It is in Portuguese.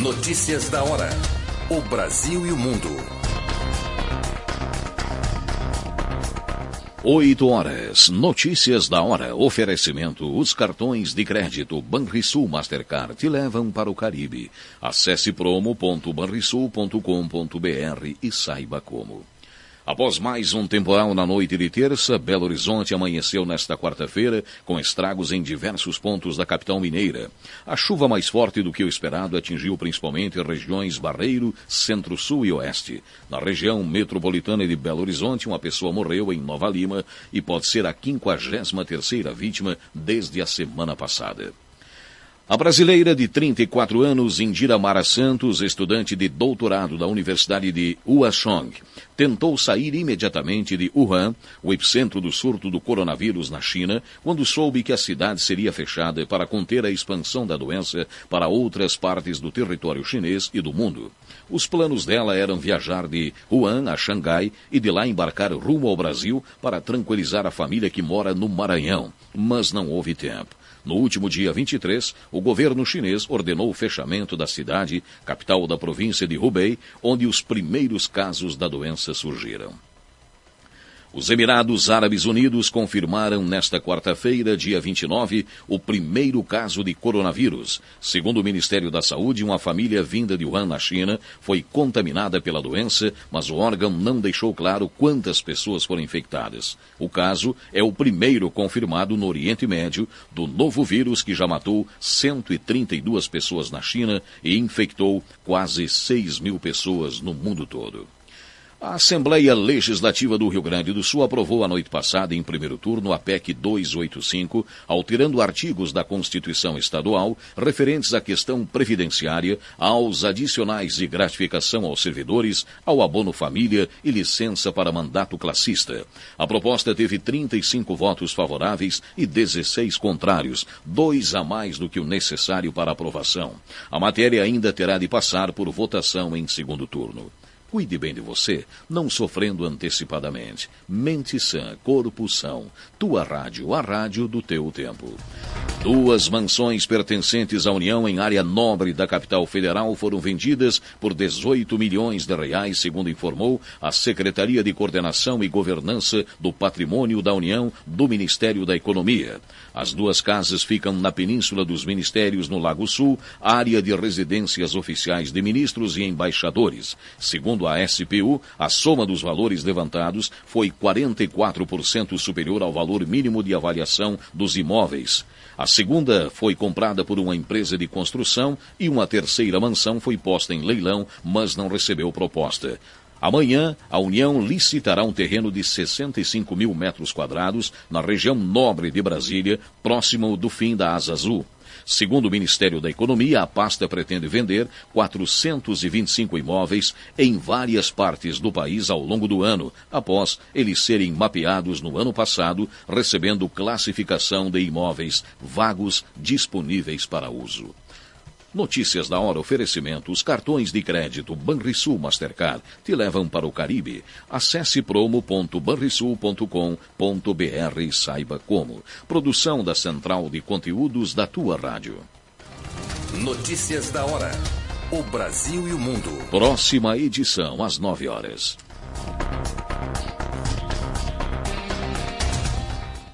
Notícias da hora. O Brasil e o mundo. 8h. Notícias da hora. Oferecimento. Os cartões de crédito Banrisul Mastercard te levam para o Caribe. Acesse promo.banrisul.com.br e saiba como. Após mais um temporal na noite de terça, Belo Horizonte amanheceu nesta quarta-feira com estragos em diversos pontos da capital mineira. A chuva mais forte do que o esperado atingiu principalmente regiões Barreiro, Centro-Sul e Oeste. Na região metropolitana de Belo Horizonte, uma pessoa morreu em Nova Lima e pode ser a 53ª vítima desde a semana passada. A brasileira de 34 anos, Indira Mara Santos, estudante de doutorado da Universidade de Huazhong, tentou sair imediatamente de Wuhan, o epicentro do surto do coronavírus na China, quando soube que a cidade seria fechada para conter a expansão da doença para outras partes do território chinês e do mundo. Os planos dela eram viajar de Wuhan a Xangai e de lá embarcar rumo ao Brasil para tranquilizar a família que mora no Maranhão, mas não houve tempo. No último dia 23, o governo chinês ordenou o fechamento da cidade, capital da província de Hubei, onde os primeiros casos da doença surgiram. Os Emirados Árabes Unidos confirmaram nesta quarta-feira, dia 29, o primeiro caso de coronavírus. Segundo o Ministério da Saúde, uma família vinda de Wuhan, na China, foi contaminada pela doença, mas o órgão não deixou claro quantas pessoas foram infectadas. O caso é o primeiro confirmado no Oriente Médio do novo vírus que já matou 132 pessoas na China e infectou quase 6 mil pessoas no mundo todo. A Assembleia Legislativa do Rio Grande do Sul aprovou a noite passada, em primeiro turno, a PEC 285, alterando artigos da Constituição Estadual referentes à questão previdenciária, aos adicionais de gratificação aos servidores, ao abono família e licença para mandato classista. A proposta teve 35 votos favoráveis e 16 contrários, 2 a mais do que o necessário para aprovação. A matéria ainda terá de passar por votação em segundo turno. Cuide bem de você, não sofrendo antecipadamente. Mente sã, corpo são. Tua rádio, a rádio do teu tempo. 2 mansões pertencentes à União em área nobre da capital federal foram vendidas por 18 milhões de reais, segundo informou a Secretaria de Coordenação e Governança do Patrimônio da União do Ministério da Economia. As 2 casas ficam na Península dos Ministérios, no Lago Sul, área de residências oficiais de ministros e embaixadores. Segundo a SPU, a soma dos valores levantados foi 44% superior ao valor mínimo de avaliação dos imóveis. A segunda foi comprada por uma empresa de construção e uma terceira mansão foi posta em leilão, mas não recebeu proposta. Amanhã, a União licitará um terreno de 65 mil metros quadrados na região nobre de Brasília, próximo do fim da Asa Azul. Segundo o Ministério da Economia, a pasta pretende vender 425 imóveis em várias partes do país ao longo do ano, após eles serem mapeados no ano passado, recebendo classificação de imóveis vagos disponíveis para uso. Notícias da hora, oferecimento. Os cartões de crédito Banrisul Mastercard te levam para o Caribe. Acesse promo.banrisul.com.br e saiba como. Produção da Central de Conteúdos da tua rádio. Notícias da hora. O Brasil e o mundo. Próxima edição, às 9h.